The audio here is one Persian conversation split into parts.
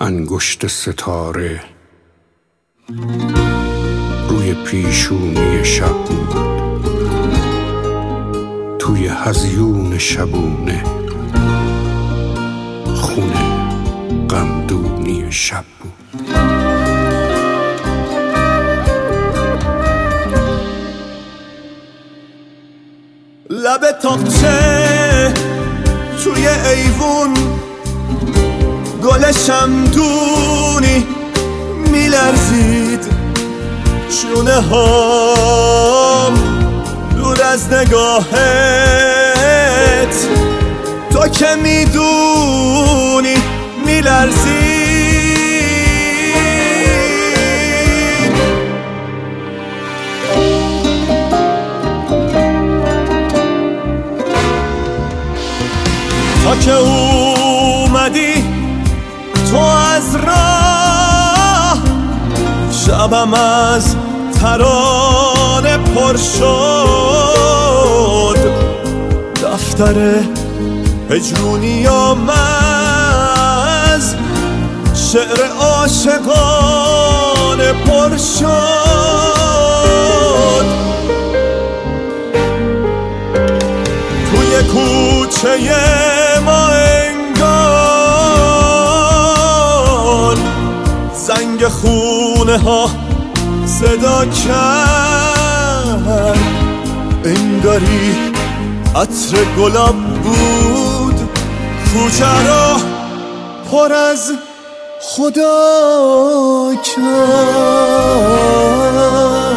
انگشت ستاره روی پیشونی شب بود، توی هزیون شبونه خونه غمدونی شب بود. لب تاقچه توی ایوون گل شمدونی میلرزید، شونه هام دور از نگاهت تو که میدونی میلرزید. تا که اومدی تو از راه، شبم از ترانه پر شد، دفتر هجرونیام از شعر عاشقانه پر شد. توی کوچه ما انگار زنگ خونه ها صدا کرد، انگاری عطر گلاب بود کوچه را پر از خدا کرد.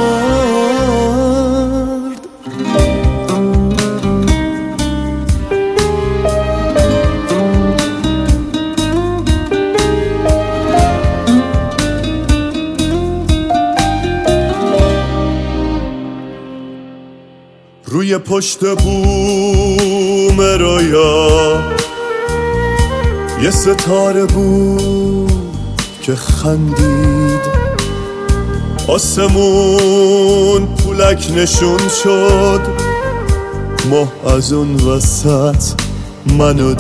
روی پشت بوم رویا یه ستاره بود که خندید، آسمون پولک نشون شد، ماه از اون وسط منو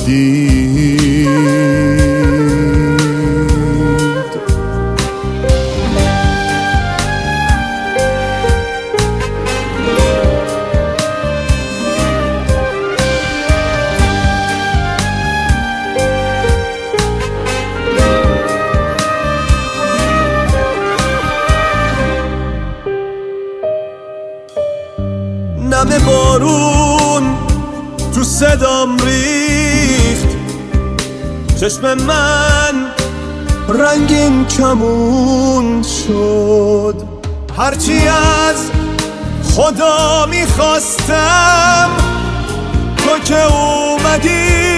دید. نم بارون تو صدام ریخت، چشم من رنگین کمون شد، هرچی از خدا میخواستم تو که اومدی